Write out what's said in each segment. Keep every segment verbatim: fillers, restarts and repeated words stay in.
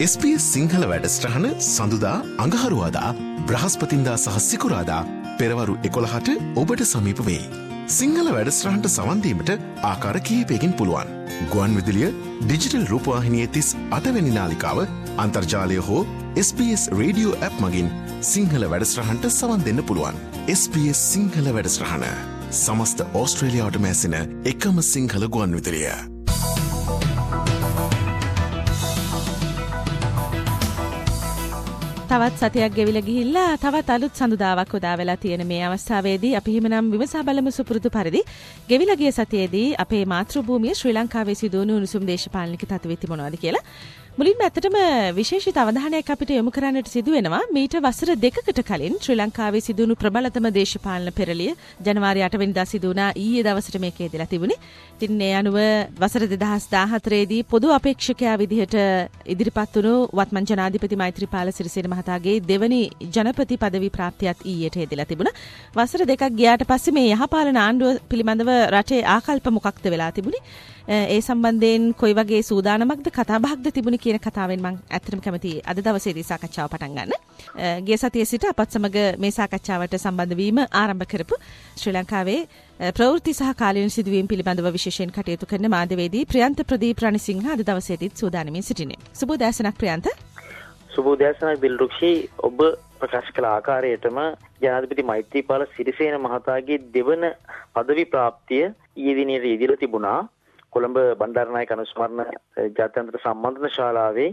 S B S Sinhala වැඩසටහන සඳුදා අඟහරුවාදා බ්‍රහස්පතින්දා සහ සිකුරාදා පෙරවරු එකොළහට ඔබට සමීප වේ. සිංහල වැඩසටහනට සවන් දීමට ආකාර කිහිපයකින් පුළුවන්. ගුවන් විදුලිය ඩිජිටල් රූපවාහිනියේ තිස් අටවැනි නාලිකාව අන්තර්ජාලය හෝ S B S radio app මගින් සිංහල වැඩසටහනට සවන් දෙන්න පුළුවන්. එස් බී එස් සිංහල වැඩසටහන සමස්ත ඕස්ට්‍රේලියාවට මැසෙන එකම සිංහල ගුවන් විදුලිය. තවත් සතියක් ගෙවිලා ගිහිල්ලා තවත් අලුත් සඳුදාවක් උදා වෙලා තියෙන මේ අවස්ථාවේදී අපි හිමනම් විමසා බලමු සුපුරුදු පරිදි ගෙවිලා ගිය සතියේදී අපේ මාතෘභූමිය ශ්‍රී ලංකාවේ සිදුවුණු උණුසුම් දේශපාලනික තත්ත්වෙ මොනවද කියලා මුලින්ම ඇත්තටම විශේෂිත අවධානයක් අපිට යොමු කරන්නට සිදු වෙනවා මීට වසර දෙකකට කලින් ශ්‍රී ලංකාවේ සිදුවුණු ප්‍රබලතම දේශපාලන පෙරළිය ජනවාරි අට වෙනිදා සිදු වුණා ඊයේ දවසට මේකේ දලා තිබුණේ. ඉතින් ඒ අනුව වසර දෙදහස් දාහතරේ දී පොදු අපේක්ෂකයා විදිහට ඉදිරිපත් වුණු වත්මන් ජනාධිපති මෛත්‍රීපාල සිරිසේන මහතාගේ දෙවනි ජනපති පදවි ප්‍රාප්තියත් ඊයට හෙදලා තිබුණා. වසර දෙකක් ගියාට පස්සේ මේ යහපාලන ආණ්ඩුව පිළිබඳව රටේ ආකල්ප මොකක්ද වෙලා තිබුණේ? ඒ සම්බන්ධයෙන් කොයි වගේ සූදානමක්ද කතාබහක්ද තිබුණේ කියන කතාවෙන් මම ඇත්තටම කැමතියි අද දවසේදී සාකච්ඡාව පටන් ගන්න. ගිය සතියේ සිට අපත් සමග මේ සාකච්ඡාවට සම්බන්ධ වීම ආරම්භ කරපු ශ්‍රී ලංකාවේ ප්‍රවෘත්ති සහ කාලීන සිදුවීම් පිළිබඳව විශේෂයෙන් කටයුතු කරන මාධ්‍යවේදී ප්‍රියන්ත ප්‍රදීප් රණසිංහ අද දවසේදීත් සූදානමින් සිටිනේ. සුබ උදෑසනක් ප්‍රියන්ත. සුබ උදෑසනක් දිල්රුක්ෂි. ඔබ ප්‍රකාශ කළ ආකාරයටම ජනාධිපති මෛත්‍රීපාල සිරිසේන මහතාගේ දෙවන පදවි ප්‍රාප්තිය ඊයේ දිනේ ඉදිරියට තිබුණා. කොළඹ බණ්ඩාරනායක අනුස්මරණ ජාත්‍යන්තර සම්බන්ධන ශාලාවේ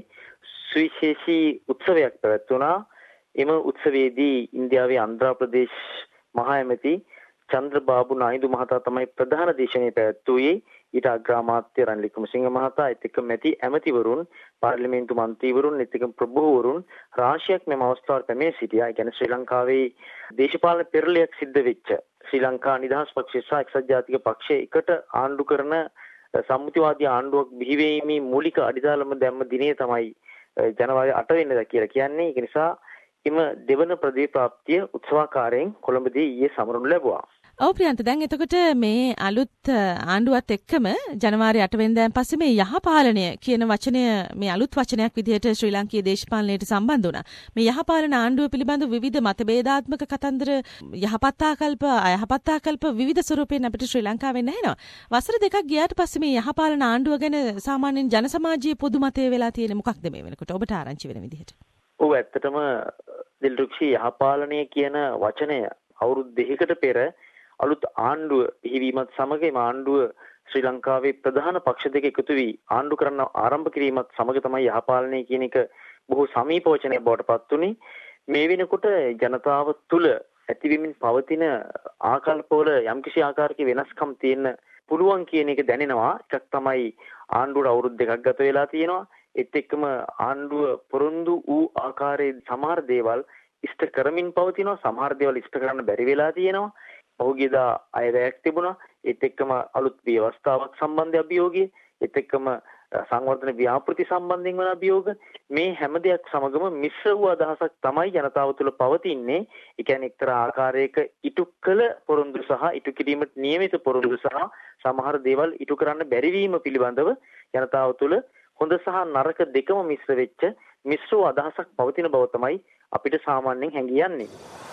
සුවිශේෂී උත්සවයක් පැවැත්වුණා. එම උත්සවයේදී ඉන්දියාවේ ආන්ධ්‍ර ප්‍රදේශ මහ ඇමති චන්ද්‍රබාබු නායිඩු මහතා තමයි ප්‍රධාන දේශනය පැවැත්වුවේ. ඊට අග්‍රාමාත්‍ය රනිල් වික්‍රමසිංහ මහතා එත් එක්ක මැති ඇමතිවරුන් පාර්ලිමේන්තු මන්ත්‍රීවරුන් එත් එක්ක ප්‍රභූවරුන් රාශියක් මෙම අවස්ථාවට පැමිණ සිටියා. ඒ කියන්නේ ශ්‍රී ලංකාවේ දේශපාලන පෙරළියක් සිද්ධ වෙච්ච ශ්‍රී ලංකා නිදහස් පක්ෂය සහ එක්සත් ජාතික පක්ෂය එකට ආණ්ඩු කරන සම්මුතිවාදී ආණ්ඩුවක් බිහිවීමේ මූලික අඩිතාලම දැම්ම දිනේ තමයි ජනවාරි අට වෙනිදා කියලා කියන්නේ. ඒක නිසා එම දෙවන පදවි ප්‍රාප්තිය උත්සවාකාරයෙන් කොළඹදී ඊයේ සමරනු ලැබුවා. ඔව් ප්‍රියන්ත, දැන් එතකොට මේ අලුත් ආණ්ඩුවත් එක්කම ජනවාරි අට වෙනිදාන් පස්සේ මේ යහපාලනය කියන වචනය මේ අලුත් වචනයක් විදිහට ශ්‍රී ලංකීය දේශපාලනයට සම්බන්ධ වුණා. මේ යහපාලන ආණ්ඩුව පිළිබඳ විවිධ මතභේදාත්මක කතන්දර, යහපත් ආකල්ප, අයහපත් ආකල්ප විවිධ ස්වරූපයෙන් අපිට ශ්‍රී ලංකාවෙන් නැහෙනවා. වසර දෙකක් ගියාට පස්සේ මේ යහපාලන ආණ්ඩුව ගැන සාමාන්‍යයෙන් ජන සමාජයේ පොදු මතය වෙලා තියෙන මොකක්ද මේ වෙනකොට ඔබට ආරංචි වෙන විදිහට? ඔව්, ඇත්තටම දිල්රුක්ෂි, යහපාලනය කියන වචනය අවුරුදු දෙකකට පෙර අලුත් ආණ්ඩුව පිහිවීමත් සමග මේ ආණ්ඩුව ශ්‍රී ලංකාවේ ප්‍රධාන පක්ෂ දෙක එකතු වී ආණ්ඩු කරන්න ආරම්භ කිරීමත් සමග තමයි යහපාලනය කියන එක බොහෝ සමීප වචනයක් බවට පත් වුණේ. මේ වෙනකොට ජනතාව තුළ ඇතිවෙමින් පවතින ආකල්පවල යම්කිසි ආකාරයක වෙනස්කම් තියෙන්න පුළුවන් කියන එක දැනෙනවා. එකක් තමයි ආණ්ඩුවට අවුරුදු දෙකක් ගත වෙලා තියෙනවා. ඒත් එක්කම ආණ්ඩුව පොරොන්දු වූ ආකාරයේ සමහර දේවල් ඉෂ්ට කරමින් පවතිනවා. සමහර දේවල් ඉෂ්ට කරන්න බැරි වෙලා තියෙනවා. පහුගියදා අයවැයක් තිබුණා. ඒත් එක්කම අලුත් ව්‍යවස්ථාවක් සම්බන්ධ අභියෝගය, ඒත් එක්කම සංවර්ධන ව්‍යාපෘති සම්බන්ධයෙන් වන අභියෝග, මේ හැම දෙයක් සමගම මිශ්‍ර වූ අදහසක් තමයි ජනතාව තුළ පවතින්නේ. ඒ කියන්නේ එක්තරා ආකාරයක ඉටු කළ පොරොන්දු සහ ඉටු කිරීමට නියමිත පොරොන්දු සහ සමහර දේවල් ඉටු කරන්න බැරි වීම පිළිබඳව ජනතාව තුළ හොඳ සහ නරක දෙකම මිශ්‍ර වෙච්ච මිශ්‍ර වූ අදහසක් පවතින බව තමයි අපිට සාමාන්‍යයෙන් හැඟී යන්නේ.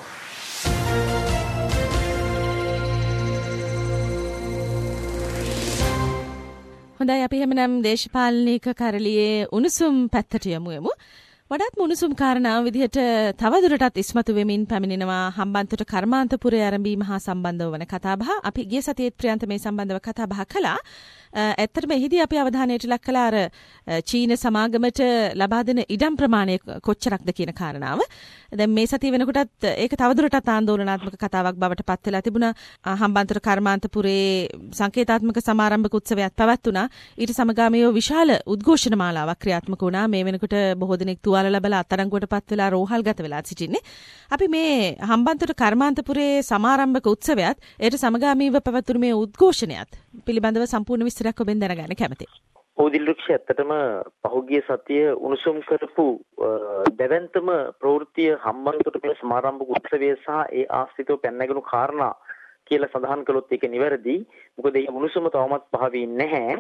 හොඳයි, අපි එහෙමනම් දේශපාලනික කරලියේ උණුසුම් පැත්තට යමු යමු. වඩාත්ම උණුසුම් කාරණා විදිහට තවදුරටත් ඉස්මතු වෙමින් පැමිණෙනවා හම්බන්තොට කර්මාන්තපුරේ ආරම්භීම හා සම්බන්ධව වන කතාබහ. අපි ගිය සතියේත් ප්‍රියන්ත මේ සම්බන්ධව කතාබහ කළා. ඇත්තටම එහිදී අපි අවධානයට ලක් කළා අර චීන සමාගමට ලබා දෙන ඉඩම් ප්‍රමාණය කොච්චරක්ද කියන කාරණාව. දැන් මේ සතිය වෙනකොටත් ඒක තවදුරටත් ආందోලනාත්මක කතාවක් බවට පත් වෙලා තිබුණා. හම්බන්තොට කර්මාන්තපුරේ සංකේතාත්මක සමාරම්භක උත්සවයක් පැවැත්වුණා. ඊට සමගාමීව විශාල උද්ඝෝෂණ මාලාවක් ක්‍රියාත්මක වුණා. මේ වෙනකොට බොහෝ දෙනෙක් තුවාල ලැබලා අත්අඩංගුවට පත් වෙලා රෝහල්ගත වෙලා සිටින්නේ. අපි මේ හම්බන්තොට කර්මාන්තපුරේ සමාරම්භක උත්සවයත් ඒට සමගාමීව පැවැත්වුණු මේ උද්ඝෝෂණයත් පිළිබඳව සම්පූර්ණ විස්තරයක් ඔබෙන් දැනගන්න කැමතියි. ඔව් දිල්රුක්ෂ, ඇත්තටම පහුගිය සතිය උණුසුම් කරපු දෙවන්තම ප්‍රවෘත්තිය හම්බන්තොට පෙළ සමාරම්භක උත්සවය සහ ඒ ආශ්‍රිතව පැනනගුණු කාරණා කියලා සඳහන් කළොත් ඒක නිවැරදි. මොකද මේ උණුසුම තවමත් පහ වෙන්නේ නැහැ.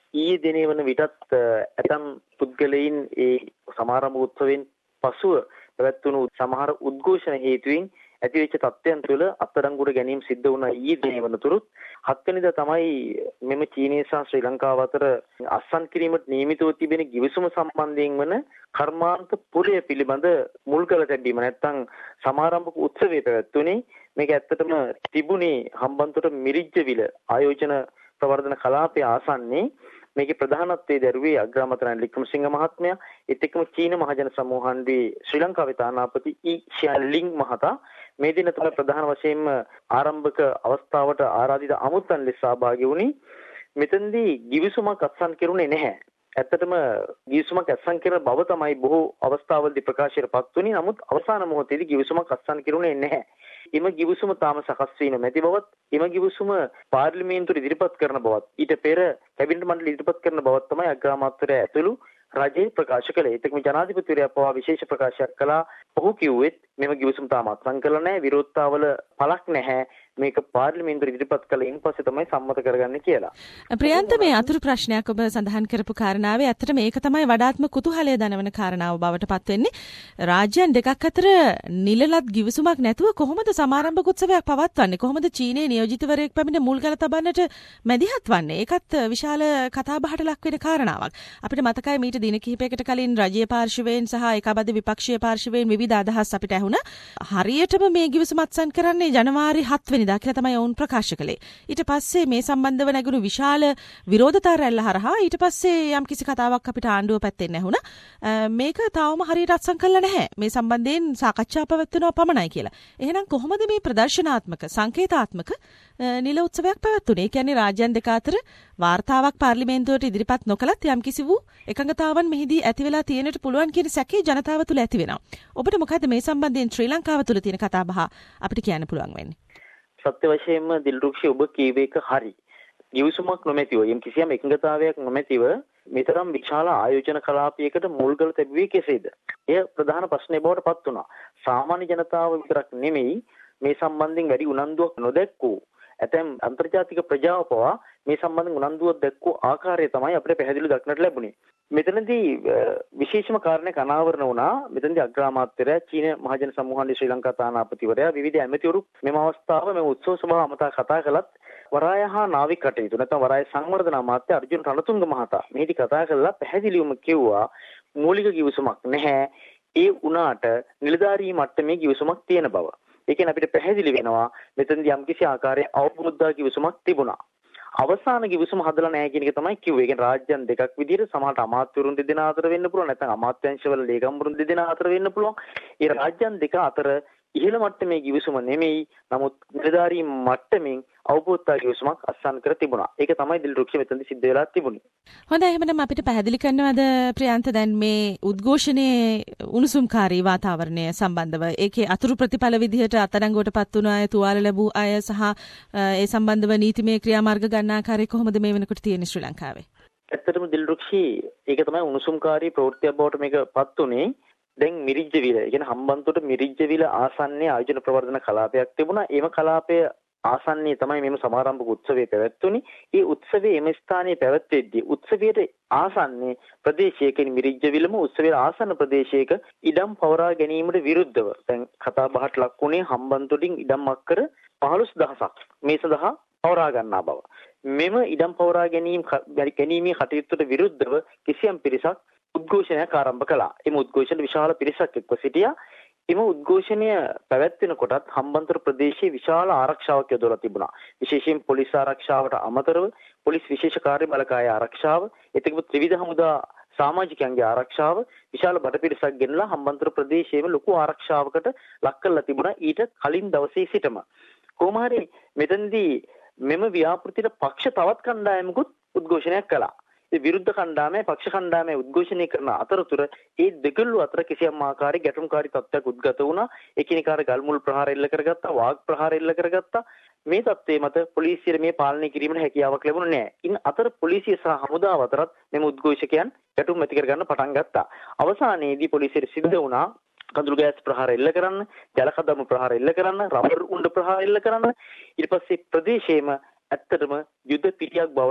ඊයේ දිනේ වන විටත් ඇතම් පුද්ගලයන් ඒ සමාරම්භ උත්සවයෙන් පසුව පැවැත්වුණු සමහර උද්ඝෝෂණ හේතුවෙන් ඇතිවෙච්ච තත්ත්වයන් තුළ අත්අඩංගුවට ගැනීම සිද්ධ වුණා ඊයේ දිනේ වනතුරුත් හත් වෙනිදා තමයි මෙම චීනය සහ ශ්‍රී ලංකාව අතර අත්සන් කිරීමට නියමිතව තිබෙන ගිවිසුම සම්බන්ධයෙන් වන කර්මාන්ත පුරය පිළිබඳ මුල්කල තැබීම නැත්නම් සමාරම්භක උත්සවය පැවැත්වුණේ. මේක ඇත්තටම තිබුණේ හම්බන්තොට මිරිජ්ජවිල ආයෝජන ප්‍රවර්ධන කලාපයේ ආසන්නයේ. මේකේ ප්‍රධානත්වයේ දරුවේ අග්‍රාමාත්‍යවරණ වික්‍රමසිංහ මහත්මයා ඒත් එක්කම චීන මහජන සමූහණ්ඩුවේ ශ්‍රී ලංකාවේ තානාපති ඊ ෂියන්ලින් මහතා මේ දින තමයි ප්‍රධාන වශයෙන්ම ආරම්භක අවස්ථාවට ආරාධිත අමුත්තන් ලෙස සහභාගී වුණේ. මෙතෙන්දී ගිවිසුමක් අත්සන් කෙරුණේ නැහැ. ඇත්තටම ගිවිසුමක් අත්සන් කරන බව තමයි බොහෝ අවස්ථාවලදී ප්‍රකාශයටපත් වුණේ. නමුත් අවසාන මොහොතේදී ගිවිසුමක් අත්සන් කෙරුණේ නැහැ. එම ගිවිසුම තාම සකස් වී නැති බවත්, එම ගිවිසුම පාර්ලිමේන්තුවට ඉදිරිපත් කරන බවත්, ඊට පෙර කැබිනට් මණ්ඩලය ඉදිරිපත් කරන බවත් තමයි අග්‍රාමාත්‍යවරයා ඇතුළු රජයේ ප්‍රකාශ කළේ. ඒකම ජනාධිපතිවරයා පවා විශේෂ ප්‍රකාශයක් කළා. ඔහු කිව්වෙත් මෙම ගිවිසුම තාම අත්සන් කළා නැහැ, විරෝධතාවල පළක් නැහැ. මේක පාර්ලිමේන්තුවට ඉදිරිපත් කළා ඉන් පස්සේ තමයි සම්මත කරගන්නේ කියලා. ප්‍රියන්ත, මේ අතුරු ප්‍රශ්නයක් ඔබ සඳහන් කරපු කාරණාවේ ඇත්තට මේක තමයි වඩාත්ම කුතුහලය දනවන කාරණාව බවට පත් වෙන්නේ. රාජ්‍යයන් දෙකක් අතර නිලලත් ගිවිසුමක් නැතුව කොහොමද සමාරම්භක උත්සවයක් පවත්වන්නේ? කොහොමද චීනයේ නියෝජිතවරයෙක් පැමිණ මුල්ගල තබන්නට මැදිහත් වන්නේ? ඒකත් විශාල කතාබහට ලක් වෙන කාරණාවක්. අපිට මතකයි මීට දින කිහිපයකට කලින් රජයේ පාර්ශවයෙන් සහ ඒකාබද්ධ විපක්ෂීය පාර්ශවයෙන් විවිධ අදහස් අපිට ඇහුණා. හරියටම මේ ගිවිසුම අත්සන් කරන්නේ ජනවාරි හත් වෙනිදා කියලා තමයි ඔවුන් ප්‍රකාශ කළේ. ඊට පස්සේ මේ සම්බන්ධව නැගුණු විශාල විරෝධතා රැල්ල හරහා ඊට පස්සේ යම් කිසි කතාවක් අපිට ආණ්ඩුව පැත්තෙන් ඇහුණා. මේක තාම හරියට අත්සන් කළා නැහැ. මේ සම්බන්ධයෙන් සාකච්ඡා පැවැත්වෙනවා පමණයි කියලා. එහෙනම් කොහොමද මේ ප්‍රදර්ශනාත්මක සංකේතාත්මක නිල උත්සවයක් පැවැත්වුනේ? ඒ කියන්නේ රාජ්‍යයන් දෙක අතර වාර්තාවක් පාර්ලිමේන්තුවට ඉදිරිපත් නොකලත් යම් කිසි වූ එකඟතාවන් මෙහිදී ඇති වෙලා තියෙනට පුළුවන් කියන සැකේ ජනතාව තුළ ඇති වෙනවා. ඔබට මොකද මේ සම්බන්ධයෙන් ශ්‍රී ලංකාව තුළ තියෙන කතාබහ අපිට කියන්න පුළුවන් වෙන්නේ? සත්‍ය වශයෙන්ම දිල්රුක්ෂි ඔබ කීව එක හරි. ගිවිසුමක් නොමැතිව, යම් කිසියම් එකඟතාවයක් නොමැතිව මෙතරම් විශාල ආයෝජන කලාපයකට මුල්ගල තැබුවේ කෙසේද? එය ප්‍රධාන ප්‍රශ්නය බවට පත් වුණා. සාමාන්‍ය ජනතාව විතරක් නෙමෙයි මේ සම්බන්ධයෙන් වැඩි උනන්දුවක් නොදැක්වූ ඇතැම් අන්තර්ජාතික ප්‍රජාව පවා මේ සම්බන්ධයෙන් උනන්දුවක් දැක්වූ ආකාරය තමයි අපිට පැහැදිලිව දක්නට ලැබුණේ. මෙතනදී විශේෂම කාරණයක් අනාවරණ වුණා. මෙතනදී අග්‍රාමාත්‍යවරයා, චීන මහජන සමූහණ්ඩුවේ ශ්‍රී ලංකා තානාපතිවරයා, විවිධ ඇමතිවරු මෙම අවස්ථාව මෙම උත්සව සභාව අමතා කතා කළත් වරාය හා නාවික කටයුතු නැත්නම් වරාය සංවර්ධන අමාත්‍ය අර්ජුන රණතුංග මහතා මේටි කතා කළා පැහැදිලිවම කිව්වා මූලික ගිවිසුමක් නැහැ. ඒ වුණාට නිලධාරී මට්ටමේ ගිවිසුමක් තියෙන බව. ඒ කියන්නේ අපිට පැහැදිලි වෙනවා මෙතනදී යම්කිසි ආකාරයේ අවබෝධ ගිවිසුමක් තිබුණා. අවසාන ගිවිසුම හදලා නැහැ කියන එක තමයි කිව්වේ. ඒ කියන්නේ රාජ්‍යයන් දෙකක් විදිහට සමහරට අමාත්‍යවරුන් දෙදෙනා අතර වෙන්න පුළුවන්, නැත්නම් අමාත්‍යාංශවල ලේකම්වරුන් දෙදෙනා අතර වෙන්න පුළුවන්. ඒ රාජ්‍යයන් දෙක අතර ඉහළ මට්ටමේ ගිවිසුම නෙමෙයි, නමුත් නිලධාරී මට්ටමින් අවබෝධ ගිවිසුමක් අත්සන් කර තිබුණා. ඒක තමයි දිල්රුක්ෂි මෙතනදී සිද්ධ වෙලා තිබුණේ. හොඳයි, එහෙනම් අපිට පැහැදිලි කරනවාද ප්‍රියන්ත දැන් මේ උද්ඝෝෂණයේ උණුසුම්කාරී වාතාවරණය සම්බන්ධව ඒකේ අතුරු ප්‍රතිඵල විදිහට අත්අඩංගුවටපත් වුණු අය, තුවාල ලැබූ අය සහ ඒ සම්බන්ධව නීතිමය ක්‍රියාමාර්ග ගන්න ආකාරය කොහොමද මේ වෙනකොට තියෙන්නේ ශ්‍රී ලංකාවේ? ඇත්තටම දිල්රුක්ෂි ඒක තමයි උණුසුම්කාරී ප්‍රවෘත්තියක් බවට මේකපත් උනේ. දැන් මිරිජ්ජවිල, ඒ කියන්නේ හම්බන්තොට මිරිජ්ජවිල ආසන්නයේ ආයෝජන ප්‍රවර්ධන කලාපයක් තිබුණා. ඒම කලාපය ආසන්නයේ තමයි මෙම සමාරම්භක උත්සවය පැවැත්වුණේ. ඒ උත්සවයේ එම ස්ථානයේ පැවැත්වෙද්දී උත්සවයට ආසන්නයේ ප්‍රදේශයක මිරිජ්ජවිලම උත්සවයේ ආසන්න ප්‍රදේශයක ඉඩම් පවරා ගැනීමට විරුද්ධව දැන් කතා බහට ලක් වුණේ හම්බන්තොටින් ඉඩම් අක්කර පහළොස් දහසක් මේ සඳහා පවරා ගන්නා බව. මෙම ඉඩම් පවරා ගැනීම ගැනීමේ කටයුත්තට විරුද්ධව කිසියම් පිරිසක් උද්ඝෝෂණයක් ආරම්භ කළා. එම උද්ඝෝෂණ විශාල පිරිසක් එක්ව සිටියා. එම උද්ඝෝෂණය පැවැත්වෙන කොටත් හම්බන්තොට ප්‍රදේශයේ විශාල ආරක්ෂාවක් යොදවලා තිබුණා. විශේෂයෙන් පොලිස් ආරක්ෂාවට අමතරව පොලිස් විශේෂ කාර්ය බලකාය ආරක්ෂාව, එතකොට ත්‍රිවිධ හමුදා සමාජිකයන්ගේ ආරක්ෂාව විශාල බඩ පිරිසක් ගෙනලා හම්බන්තොට ප්‍රදේශයේම ලොකු ආරක්ෂාවකට ලක් කරලා තිබුණා ඊට කලින් දවසේ සිටම. කොහොම හරි මෙතනදී මෙම ව්‍යාපෘතියට පක්ෂ තවත් කණ්ඩායමකුත් උද්ඝෝෂණයක් කළා. ඒ විරුද්ධ කණ්ඩායමේ පක්ෂ කණ්ඩායමේ උද්ඝෝෂණය කරන අතරතුර ඒ දෙකළු අතර කිසියම් ආකාරයක ගැටුම්කාරී තත්ත්වයක් උද්ගත වුණා. එකිනෙකාට ගල්මුල් ප්‍රහාර එල්ල කරගත්තා, වාග් ප්‍රහාර එල්ල කරගත්තා. මේ තත්ත්වයේ මත පොලිසියට මේ පාලනය කිරීමට හැකියාවක් ලැබුණේ නැහැ. ඉන් අතර පොලිසිය සහ හමුදාව අතරත් මෙම උද්ඝෝෂකයන් ගැටුම් ඇති කරගන්න පටන් ගත්තා. අවසානයේදී පොලිසියට සිද්ධ වුණා කඳුළු ගෑස් ප්‍රහාර එල්ල කරන්න, ජල කදම්ම ප්‍රහාර එල්ල කරන්න, රබර් උණ්ඩ ප්‍රහාර එල්ල කරන්න. ඊට පස්සේ ප්‍රදේශයේම ඇත්තටම යුද පිටියක් බවට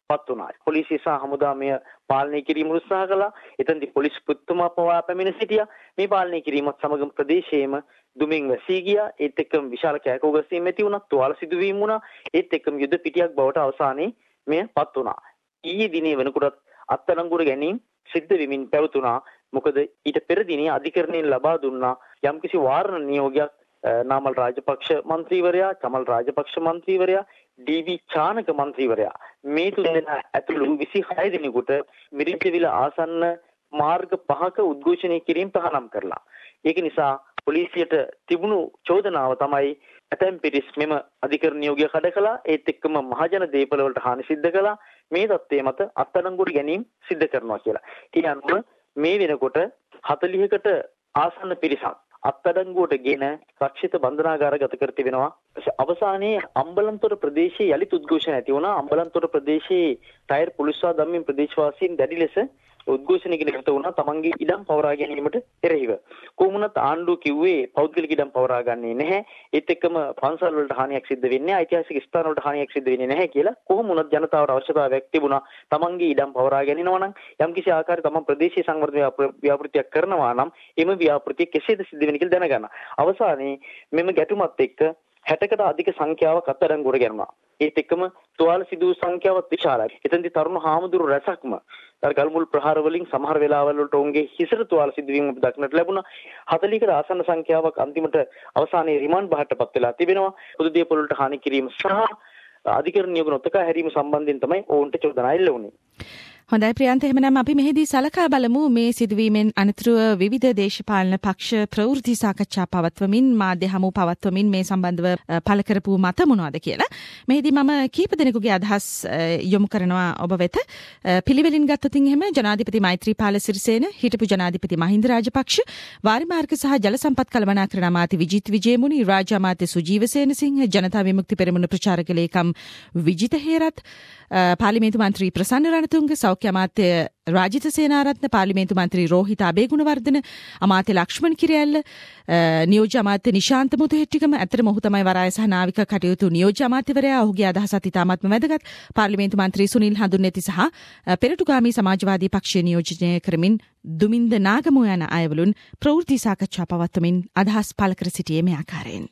පත් වුණා. පොලිසිය සහ හමුදාව පාලනය කිරීම උත්සාහ කළා. එතනදී පොලිස් පුතුමා පවා පැමිණ සිටියා. මේ පාලනය කිරීමත් සමගම ප්‍රදේශයේම දුමින් වැසී ගියා. ඒත් එක්කම විශාල කෑකෝ ගැසීම් ඇති වුණා. තුවාල සිදුවීම් වුණා. ඒත් එක්කම යුද පිටියක් බවට අවසානයේ මෙය පත් වුණා. ඊයේ දිනේ වෙනකොටත් අත්අඩංගුවට ගැනීම සිද්ධ වෙමින් පැවතුණා. මොකද ඊට පෙර දිනේ අධිකරණයෙන් ලබා දුන්නා යම්කිසි වාරණ නියෝගයක් නාමල් රාජපක්ෂ මන්ත්‍රීවරයා, චමල් රාජපක්ෂ මන්ත්‍රීවරයා, ඩී.වී. චානක මන්ත්‍රීවරයා මේ තුන්දෙනා ඇතුළු විසිහය දිනකට මිරිඟුවිල ආසන්න මාර්ග පහක උද්ඝෝෂණය කිරීම තහනම් කරලා. ඒක නිසා පොලිසියට තිබුණු චෝදනාව තමයි ඇතැම් පිරිස් මෙම අධිකරණ නියෝගය කඩ කළා. ඒත් එක්කම මහජන දේපල වලට හානි සිද්ධ කළා. මේ தත්ත්වය මත අත්අඩංගුවට ගැනීම සිද්ධ කරනවා කියලා. ඒ අනුව මේ වෙනකොට හතළිහකට ආසන්න පිරිසක් අත්අඩංගුවට ගෙන රක්ෂිත බන්ධනාගාරගත කර තිබෙනවා. අවසානයේ අම්බලන්තොට ප්‍රදේශයේ යලිත් උද්ඝෝෂණ ඇති වුණා. අම්බලන්තොට ප්‍රදේශයේ ටයර් පොලිස්වා දම්මින් ප්‍රදේශවාසීන් දැඩි ලෙස උද්ඝෝෂණයකට නිරත වුණා තමන්ගේ ඉඩම් පවරා ගැනීමට එරෙහිව. කොහොමුණත් ආණ්ඩුව කිව්වේ පෞද්ගලික ඉඩම් පවරා ගන්නේ නැහැ. ඒත් එක්කම පන්සල් වලට හානියක් සිද්ධ වෙන්නේ නැහැ. ඓතිහාසික ස්ථාන වලට හානියක් සිද්ධ වෙන්නේ නැහැ කියලා කොහොමුණත් ජනතාවට අවශ්‍යතාවයක් තිබුණා. තමන්ගේ ඉඩම් පවරා ගැනීමනවා නම් යම්කිසි ආකාරයක තමන් ප්‍රදේශීය සංවර්ධන ව්‍යාපෘතියක් කරනවා නම් එම ව්‍යාපෘතිය කෙසේද සිද්ධ වෙන්නේ කියලා දැනගන්න. අවසානයේ මෙම ගැටුමත් එක්ක හැටකට අධික සංඛ්‍යාවක් අත්අඩංගුවට ගැනුණා. ඒත් එක්කම තුවාල සිදු සංඛ්‍යාවත් විශාලයි. එතෙන්දී තරුණ හාමුදුරු රැසක්ම අර ගල්මුල් ප්‍රහාර වලින් සමහර වෙලාවල් වලට ඔවුන්ගේ හිසට තුවාල සිදුවීම් දක්නට ලැබුණා. හතළිහකට ආසන්න සංඛ්‍යාවක් අන්තිමට අවසානයේ රිමාන්ඩ් බහටපත් වෙලා තිබෙනවා. පොදු දේපොළ වලට හානි කිරීම සහ අධිකරණ නියෝග නොතකා හැරීම සම්බන්ධයෙන් තමයි ඔවුන්ට චෝදනා එල්ල වුණේ. හොඳයි ප්‍රියන්ත, එහෙමනම් අපි මෙහිදී සලකා බලමු මේ සිදුවීමෙන් අනතුරුව විවිධ දේශපාලන පක්ෂ ප්‍රවෘත්ති සාකච්ඡා පවත්වමින් මාධ්‍ය හමු පවත්වමින් මේ සම්බන්ධව පළ කරපු මත මොනවද කියලා. මෙහිදී මම කීප දෙනෙකුගේ අදහස් යොමු කරනවා ඔබ වෙත. පිළිවෙලින් ගත්තොත් එහෙම ජනාධිපති මෛත්‍රීපාල සිරිසේන, හිටපු ජනාධිපති මහින්ද රාජපක්ෂ, වාරිමාර්ග සහ ජල සම්පත් කළමනාකරණ අමාත්‍ය විජිත් විජේමුනි, රාජ්‍ය අමාත්‍ය සුජීව සේනසිංහ, ජනතා විමුක්ති පෙරමුණ ප්‍රචාරක ලේකම් විජිත හේරත්, පාර්ලිමේන්තු මන්ත්‍රී ප්‍රසන්න රණතුංග, සෞඛ්‍ය අමාත්‍ය රාජිත සේනාරත්න, පාර්ලිමේන්තු මන්ත්‍රී රෝහිත අබේගුණවර්ධන, අමාත්‍ය ලක්ෂ්මන් කිරියල්ල, නියෝජ්‍ය අමාත්‍ය නිශාන්ත මුතුහෙට්ටිකම, ඇත්තටම ඔහු තමයි වරාය සහ නාවික කටයුතු නියෝජ්‍ය අමාත්‍යවරයා. ඔහුගේ අදහසත් ඉතාමත්ම වැදගත්. පාර්ලිමේන්තු මන්ත්‍රී සුනිල් හඳුන්නේති සහ පෙරටුගාමී සමාජවාදී පක්ෂය නියෝජනය කරමින් දුමින්ද නාගමෝ යන අයවලුන් ප්‍රවෘත්ති සාකච්ඡා පවත්වමින් අදහස් පළ කර සිටියේ මේ ආකාරයෙන්.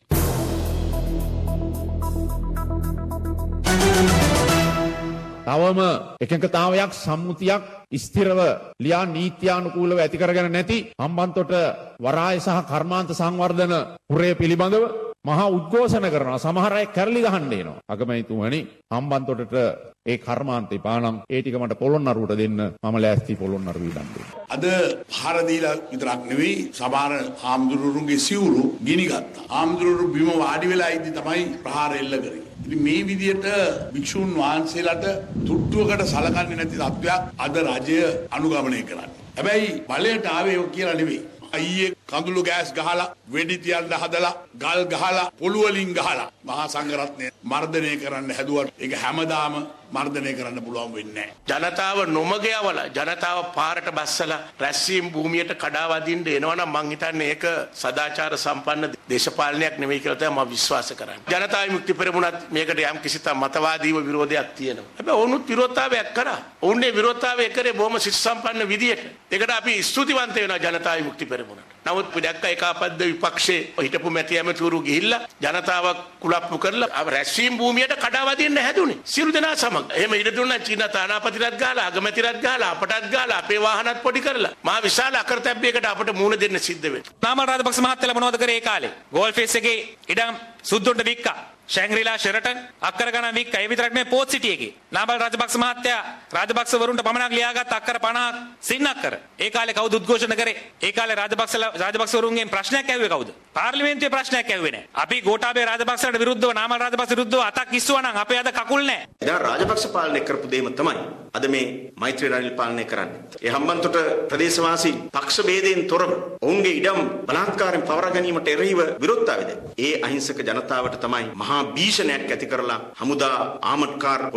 තවම එකඟතාවයක් සම්මුතියක් ස්ථිරව ලියා නීත්‍යානුකූලව ඇති කරගෙන නැති හම්බන්තොට වරාය සහ කර්මාන්ත සංවර්ධන පුරය පිළිබඳව මහා උද්ඝෝෂණ කරනවා. සමහර අය කැරලි ගහන්න එනවා. අගමැතිතුමනි, හම්බන්තොටට ඒ කර්මාන්තේ පානම් ඒ ටික මට පොළොන්නරුවට දෙන්න, මම ලෑස්ති පොළොන්නරුවේ දන් දෙන්න. අද පහර දීලා විතරක් නෙවෙයි, සමහර හාමුදුරුවන්ගේ සිවුරු ගිනි ගත්තා. හාමුදුරුවෝ බිම වාඩි වෙලා ඉඳි තමයි ප්‍රහාර එල්ල කරේ. ඉතින් මේ විදියට භික්ෂුන් වහන්සේලාට තුට්ටුවකට සලකන්නේ නැති තත්වයක් අද රජය අනුගමනය කරන්නේ. හැබැයි බලයට ආවේ ඔය කියලා නෙවෙයි. අයියේ කඳුළු ගෑස් ගහලා, වෙඩි තියන්න හදලා, ගල් ගහලා, පොළු වලින් ගහලා මහා සංඝරත්නය මර්ධනය කරන්න හැදුවට ඒක හැමදාම මර්ධනය කරන්න පුළුවන් වෙන්නේ නැහැ. ජනතාව නොමග යවලා, ජනතාව පාරට බස්සලා රැස්වීම භූමියට කඩා වදින්න එනවනම් මං හිතන්නේ ඒක සදාචාර සම්පන්න දේශපාලනයක් නෙවෙයි කියලා තමයි මම විශ්වාස කරන්නේ. ජනතා විමුක්ති පෙරමුණත් මේකට යම් කිසි මතවාදීව විරෝධයක් තියෙනවා. හැබැයි ඔවුනුත් විරෝධතාවයක් කරා. ඔවුන්ගේ විරෝධතාවය කරේ බොහොම සිත් සම්පන්න විදියට. ඒකට අපි ස්තුතිවන්ත වෙනවා ජනතා විමුක්ති පෙරමුණට. නමුත් පිටක්ක ඒකාපද්ද විපක්ෂයේ හිටපු මැති ඇමතිවරු ගිහිල්ලා ජනතාවක් කුලප්පු කරලා රැස්වීම භූමියට කඩා වදින්න හැදුනේ. සියලු දෙනා සමග. එහෙම ඉර දුන්නා චීන තානාපතිරත් ගාලා, අගමැතිරත් ගාලා, අපටත් ගාලා, අපේ වාහනත් පොඩි කරලා මහා විශාල අකරතැබ්බයකට අපට මුහුණ දෙන්න සිද්ධ වෙනවා. නාමල් රාජපක්ෂ මහත්තයලා මොනවද කරේ ඒ කාලේ? ගෝල්ෆේස් එකේ ඉඩම් සුද්දොන්ට වික්කා. ශැංග්‍රීලා ෂෙරටන් අක්කර ගණන් වික්කා. ඒ විතරක් නෙවෙයි පෝත් සිටි එකේ. නාමල් රාජපක්ෂ මහත්තයා රාජපක්ෂ වරුන්ට පමණක් ලියාගත් අක්කර පනහක් සින්නක්කර. ඒ කාලේ කවුද උද්ඝෝෂණ කරේ? ඒ කාලේ රාජපක්ෂලා රාජපක්ෂ වරුන්ගෙන් ප්‍රශ්නයක් ඇහුවේ කවුද? පාර්ලිමේන්තුවේ ප්‍රශ්නයක් ඇහුවේ නැහැ. අපි ගෝඨාභය රාජපක්ෂලට විරුද්ධව, නාමල් රාජපක්ෂ විරුද්ධව අතක් ඉස්සුවා නම් අපේ අද කකුල් නැහැ. දැන් රාජපක්ෂ පාලනය කරපු දෙයම තමයි අද මේ මෛත්‍රී රනිල් පාලනය කරන්නේ. ඒ හම්බන්තොට ප්‍රදේශවාසී පක්ෂ ભેදයෙන් තොරව ඔවුන්ගේ ඉඩම් බලාත්කාරයෙන් පවරා ගැනීමට එරෙහිව විරෝධතාවයද ඒ අහිංසක ජනතාවට තමයි මහා භීෂණයක් ඇති කරලා හමුදා ආමඩ්කාර පොලිසිය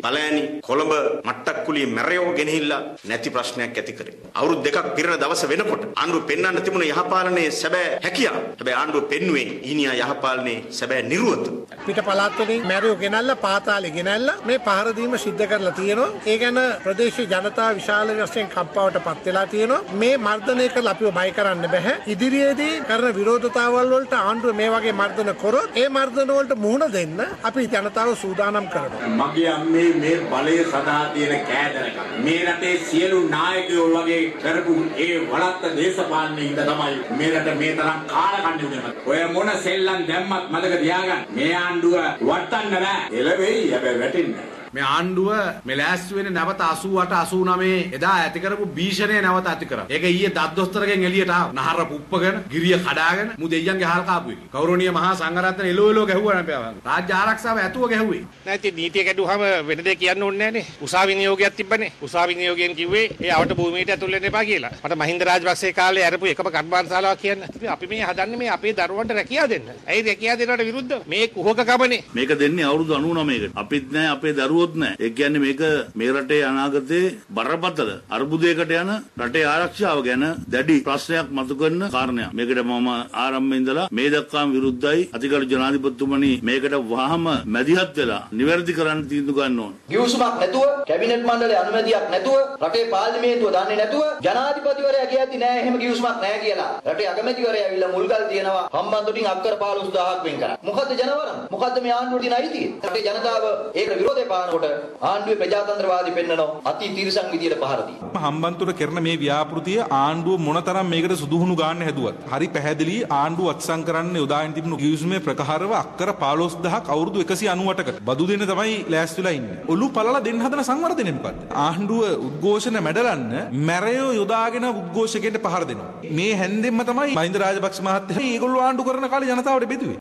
බලෑනි කොළඹ මට්ටක්කුලිය මැරයෝ ගෙනහිල්ලා නැති ප්‍රශ්නයක් ඇති කරේ. අවුරුදු දෙකක් පිරෙන දවස වෙනකොට ආණ්ඩුව පෙන්වන්න තිබුණ යහපාලනයේ සැබෑ හැකියාව. හැබැයි ආණ්ඩුව පෙන්වුවේ ඊනියා යහපාලනයේ සැබෑ නිර්වත. පිට පළාත් වලින් මැරයෝ ගෙනල්ලා පාතාලේ ගෙනල්ලා මේ පහර දීම සිද්ධ කරලා තියෙනවා. ඒ ගැන ප්‍රදේශීය ජනතාව විශාල වශයෙන් කම්පාවට පත් වෙලා තියෙනවා. මේ මර්ධනය කරලා අපිව බය කරන්න බෑ. ඉදිරියේදී කරන විරෝධතාවල් වලට ආණ්ඩුව මේ වගේ මර්ධන කරොත් ඒ මර්ධන වලට මුහුණ දෙන්න අපි ජනතාව සූදානම් කරනවා. මගේ අම්මේ මේ බලය සදා තියෙන කෑදරකම්. මේ රටේ සියලු නායකයෝ වගේ කරපු ඒ වලත්ත දේශපාලනේ ඉඳ තමයි මේ රට මේ තරම් කාලකන්ණි උනේ. ඔය මොන සෙල්ලම් දැම්මත් මතක තියාගන්න. මේ ආණ්ඩුව වටන්න බෑ. එළවෙයි හැබැයි වැටෙන්නේ. මේ ආණ්ඩුව මේ ලෑස්ති වෙන්නේ නැවත අසූ අට අසූ නවය එදා ඇති කරපු භීෂණය නැවත ඇති කරා. ඒක ඊයේ දත්දොස්තරගෙන් එළියට ආවා. නහර පුප්පගෙන, ගිරිය කඩාගෙන මු දෙයියන්ගේ හාල් කාපු එක. ගෞරවනීය මහා සංඝරත්නය එළෝ එළෝ ගැහුවා නෑ පෑවන්. රාජ්‍ය ආරක්ෂාව ඇතුව ගැහුවේ. නැති නීතිය කැඩුවාම වෙන දෙයක් කියන්න ඕනේ නෑනේ. උසාවි නියෝගයක් තිබ්බනේ. උසාවි නියෝගයෙන් කිව්වේ ඒ අවට භූමියට ඇතුල් වෙන්න එපා කියලා. මට මහින්ද රාජපක්ෂේ කාලේ අරපු එකම කර්මාන්තශාලාවක් කියන්න. අපි මේ හදන්නේ මේ අපේ දරුවන්ට රැකියාව දෙන්න. ඇයි රැකියාව දෙනවට විරුද්ධව? මේ කුහකකමනේ. මේක දෙන්නේ අවුරුදු අනූ නවයකට. අපිත් නෑ අපේ දරුවොත් නෑ. ඒ කියන්නේ මේක මේ රටේ අනාගතයේ බරපතල අර්බුදයකට යන රටේ ආරක්ෂාව ගැන දැඩි ප්‍රශ්නයක් මතු කරන කාරණයක්. මේකට මම ආරම්භයේ ඉඳලා මේ දක්වාම විරුද්ධයි. අධිකරු ජනාධිපතිතුමනි මේකට වහම මැදිහත් වෙලා නිවැරදි කරන්න තීන්දුව ගන්න ඕන. ගිවිසුමක් නැතුව, කැබිනට් මණ්ඩලයේ අනුමැතියක් නැතුව, රටේ පාර්ලිමේන්තුව දන්නේ නැතුව ජනාධිපතිවරයා කියද්දි නෑ එහෙම ගිවිසුමක් නෑ කියලා. රටේ අගමැතිවරයා ඇවිල්ලා මුල්ගල් තියනවා හම්බන්තොටින් අක්කර පහළොස් දහසක් වෙන් කරා. මොකද්ද ජනවරම? මොකද්ද මේ ආණ්ඩුවට තියෙන අයිතිය? රටේ ජනතාව ඒකට විරෝධය පානකොට ආණ්ඩුවේ ප්‍රජාතන්ත්‍රවාදී පෙන්නනෝ අති තිරසං විදියට පහර දීලා. හම්බන්තොට කරන මේ ව්‍යාපෘතිය ආණ්ඩුව මොනතරම් මේකට සුදුහුණු ගන්න හැදුවත් හරි පැහැදිලි ආණ්ඩුව අත්සන් කරන්න යොදාගෙන තිබුණු ගිවිසුමේ ප්‍රකාරව අක්කර පහළොස් දහසක් අවුරුදු එකසිය අනූඅටකට බදු දෙන්න තමයි ලෑස්තිලා ඉන්නේ. ඔලු පළලා දෙන්න හදන සංවර්ධනය මොකද්ද? ආණ්ඩුව උද්ඝෝෂණ මැඩලන්න මැරයෝ යොදාගෙන උද්ඝෝෂකයන්ට පහර දෙනවා. මේ හැන්දෙන්ම තමයි මහින්ද රාජපක්ෂ මහත්තයා මේගොල්ලෝ ආණ්ඩු කරන කාලේ ජනතාවට බෙදුවේ.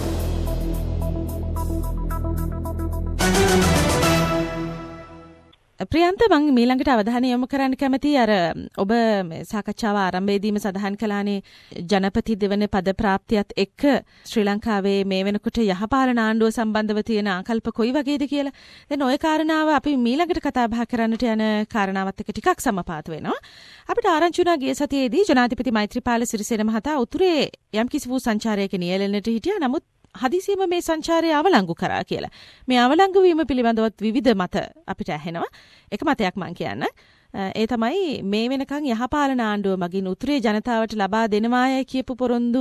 ප්‍රියන්ත මං මීළඟට අවධානය යොමු කරන්න කැමති අර ඔබ සාකච්ඡාව ආරම්භයේදීම සඳහන් කළානේ ජනපති දෙවන පද ප්‍රාප්තියත් එක්ක ශ්‍රී ලංකාවේ මේ වෙනකොට යහපාලන ආණ්ඩුව සම්බන්ධව තියෙන ආකල්ප කොයි වගේද කියලා. දැන් ওই කාරණාව අපි මීළඟට කතා බහ කරන්නට යන කාරණාවත් එක්ක ටිකක් සමපාත වෙනවා. අපිට ආරංචි වුණා ගිය සතියේදී ජනාධිපති මෛත්‍රීපාල සිරිසේන මහතා උතුරේ යම්කිසි වූ සංචාරයක නියැලෙන්නට හිටියා. නමුත් හදිසියම මේ සංචාරය අවලංගු කරා කියලා. මේ අවලංගු වීම පිළිබඳවත් විවිධ මත අපිට ඇහෙනවා. එක මතයක් මං කියන්න. ඒ තමයි මේ වෙනකන් යහපාලන ආණ්ඩුව මගින් උතුරේ ජනතාවට ලබා දෙනවායයි කියපු පොරොන්දු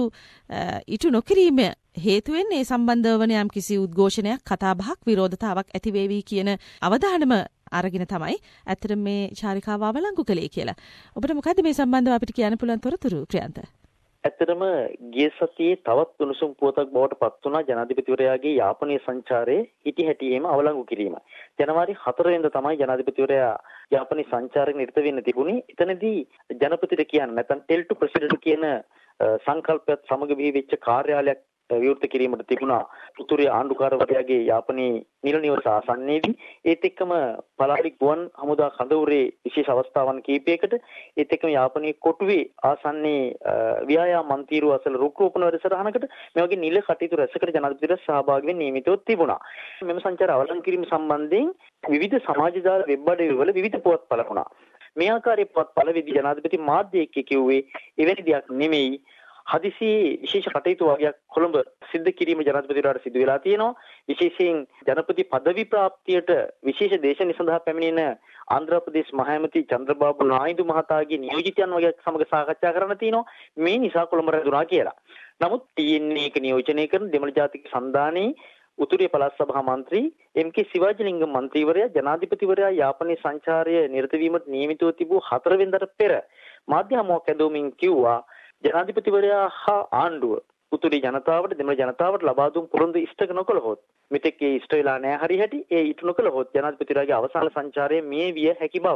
ඉටු නොකිරීම හේතුවෙන් ඒ සම්බන්ධව වන යම් කිසි උද්ඝෝෂණයක්, කතාබහක්, විරෝධතාවක් ඇති වේවි කියන අවධානම අරගෙන තමයි ඇත්තට මේ චාරිකාව අවලංගු කළේ කියලා. ඔබට මොකද්ද මේ සම්බන්ධව අපිට කියන්න පුළුවන් තොරතුරු ප්‍රියන්ත? ඇත්තටම ගිය සතියේ තවත් උණුසුම් පුවතක් බවට පත් වුණා ජනාධිපතිවරයාගේ යාපනීය සංචාරයේ හිටි හැටියේම අවලංගු කිරීම. ජනවාරි හතර වෙනිදා තමයි ජනාධිපතිවරයා යාපනීය සංචාරයෙන් නිරත වෙන්න තිබුණේ. එතනදී ජනපතිට කියන්නේ නැත්නම් ටෙල් ටු ප්‍රෙසිඩන්ට් කියන සංකල්පයත් සමග බිහිවෙච්ච කාර්යාලයක් විවෘත කිරීමට තිබුණා උතුරේ ආණ්ඩුකාරවරයාගේ යාපනයේ නිල නිවස ආසන්නයේදී. ඒත් එක්කම පලාලි ගුවන් හමුදා කඳවුරේ විශේෂ අවස්ථාවන් කිහිපයකට ඒත් එක්කම යාපනයේ කොටුවේ ආසන්නයේ ව්‍යායාම මන්තිරුව අසල රුක් රෝපණ වැඩසටහනකට මේ වගේ නිල කටයුතු රැසකට ජනාධිපතිවරයා සහභාගී වෙන්න නියමිතව තිබුණා. මෙම සංචාර අවලංගු කිරීම සම්බන්ධයෙන් විවිධ සමාජ ජාල වෙබ් අඩවිවල විවිධ පුවත් පළ වුණා. මේ ආකාරයේ පුවත් පළවෙදි ජනාධිපති මාධ්‍යයක කිව්වේ එවැනි දෙයක් නෙමෙයි. හදිසි විශේෂ කටයුතු වගේක් කොළඹ සිද්ධ කිරීම ජනාධිපතිවරයාට සිදු වෙලා තියෙනවා. විශේෂයෙන් ජනපති පදවි ප්‍රාප්තියට විශේෂ දේශනය සඳහා පැමිණෙන ආන්ධ්‍ර ප්‍රදේශ මහ ඇමති චන්ද්‍රබාබු නායිදු මහතාගේ නියෝජිතයන් වගේ සමග සාකච්ඡා කරන්න තියෙනවා. මේ නිසා කොළඹ රැඳුණා කියලා. නමුත් ටී එන් ඒ එක නියෝජනය කරන දෙමළ ජාතික සන්ධානයේ උතුරේ පළාත් සභා මන්ත්‍රී එම් කේ සිවාජිලිංගම් මන්ත්‍රීවරයා ජනාධිපතිවරයා යාපනයේ සංචාරය නිරත වීමට නියමිතව තිබූ හතර වෙනිදාට පෙර මාධ්‍ය හමුවක් ඇඳවමින් කිව්වා ජනාධිපතිවරයා හා ආණ්ඩුව උතුරේ ජනතාවට දෙමළ ජනතාවට ලබා දුන් පොරොන්දු ඉෂ්ට නොකළහොත් මෙතෙක් ඒ ඉෂ්ට වෙලා නැහැ හරි හැටි ඒ ඉටු නොකළහොත් ජනාධිපතිවරයාගේ අවසාන සංචාරය මේ විය හැකි බව.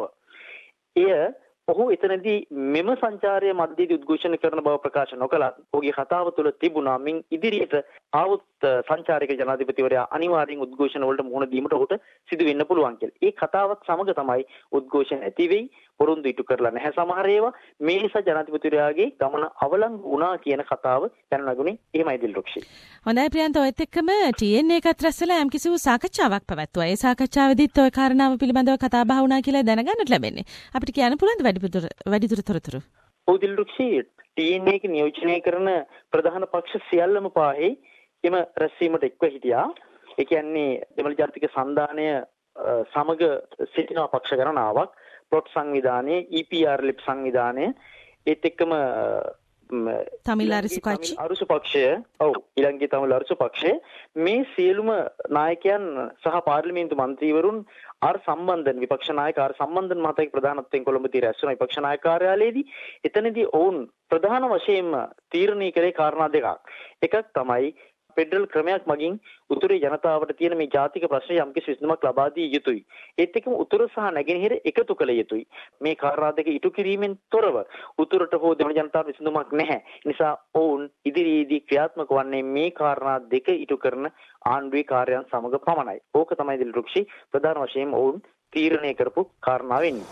එය ඔහු එතනදී මෙම සංචාරය මැදදී උද්ඝෝෂණ කරන බව ප්‍රකාශ නොකළත් ඔහුගේ කතාව තුළ තිබුණා මින් ඉදිරියට ආවොත් සංචාරික ජනාධිපතිවරයා අනිවාර්යෙන් උද්ඝෝෂණ වලට මුහුණ දීමට ඔහුට සිදු වෙන්න පුළුවන් කියලා. ඒ කතාවත් සමග තමයි උද්ඝෝෂණ ඇති වෙයි. පොරොන්දු ඉටු කරලා නැහැ සමහර ඒවා. මේ නිසා ජනාධිපතිවරයාගේ ගමන අවලංගු වුණා කියන කතාව දැන් නගුනේ. එහෙමයි දිල්රුක්ෂි. හොඳයි ප්‍රියන්ත, ඔයත් එක්කම ටී එන් ඒ එකත් රැස්වලා යම් කිසි සාකච්ඡාවක් පැවැත්වුවා. ඒ සාකච්ඡාවේදීත් ඔය කාරණාව පිළිබඳව කතා බහ වුණා කියලා දැනගන්නට ලැබෙන්නේ. අපිට කියන්න පුළුවන්ද වැඩිපුර වැඩිදුර තොරතුරු? ඔව් දිල්රුක්ෂි, ටී එන් ඒ එක නියෝජනය කරන ප්‍රධාන පක්ෂ සියල්ලම පාහේ එම රැස්වීමට එක්ව හිටියා. ඒ කියන්නේ දෙමළ ජාතික සන්ධානය සමග සිටින පක්ෂ ගණනාවක්, ප්ලොට් සංවිධානයේ, ඊ පී ආර් එල් සංවිධානය, ඒත් එක්කම තමිල් අරසු පක්ෂය අරසු පක්ෂය ඔව් ඊළඟේ තමිල් අරසු පක්ෂය, මේ සියලුම නායකයන් සහ පාර්ලිමේන්තු මන්ත්‍රීවරුන් ආර් සම්බන්ධන් විපක්ෂ නායක ආර් සම්බන්ධන් මහතාගේ ප්‍රධානත්වයෙන් කොළඹදී රැස් වුණ විපක්ෂ නායක කාර්යාලයේදී එතනදී ඔවුන් ප්‍රධාන වශයෙන්ම තීරණය කළේ කාරණා දෙකක්. එකක් තමයි ෆෙඩරල් ක්‍රමයක් මගින් උතුරේ ජනතාවට තියෙන මේ ජාතික ප්‍රශ්න යම්කිසි විසඳුමක් ලබා දිය යුතුයි. ඒත් එක්කම උතුර සහ නැගෙනහිර එකතු කළ යුතුයි. මේ කාරණා දෙක ඉටු කිරීමෙන් තොරව උතුරට හෝ දෙමළ ජනතාවට විසඳුමක් නැහැ. නිසා ඔවුන් ඉදිරියේදී ක්‍රියාත්මක වන්නේ මේ කාරණා දෙක ඉටු කරන ආණ්ඩුවේ කාර්යයන් සමග පමණයි. ඕක තමයි දිල්රුක්ෂි ප්‍රධාන වශයෙන් ඔවුන් තීරණය කරපු කාරණා වෙන්නේ.